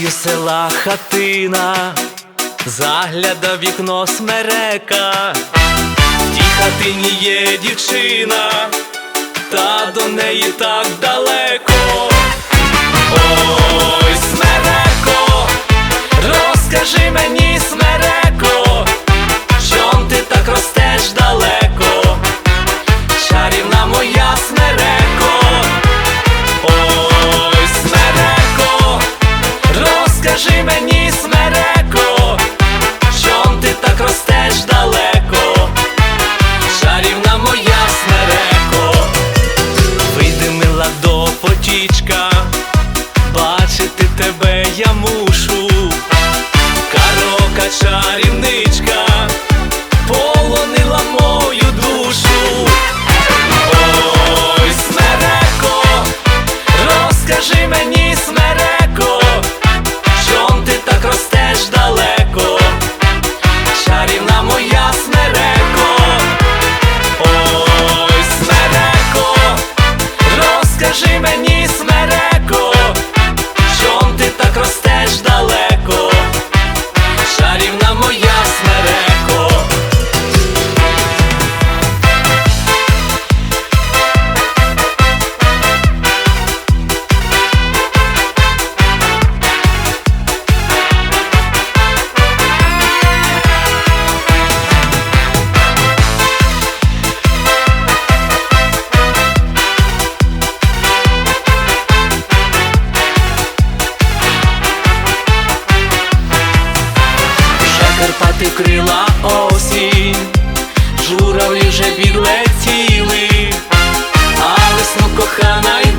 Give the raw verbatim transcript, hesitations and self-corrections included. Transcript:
краю села хатина, загляда в вікно смерека. В тій хатині є дівчина, та до неї так далеко. Ой, смереко, розкажи мені, смереко, чом ти так ростеш далеко? Чарівна моя смереко. Ой, смереко, розкажи мені, смереко, чом ти так ростеш далеко? Чарівна моя смереко. Вийди, мила, до потічка, бачити тебе я мушу. Карока чарівничка полонила мою душу. Ой, смереко, розкажи мені, смереко, чом ти так ростеш далеко? Чарівна моя смереко. Ой, смереко, розкажи мені, смереко, чом ти так ростеш далеко? Чарівна моя смереко. Карпати крила осінь, журавлі вже відлетіли, а весну, кохана,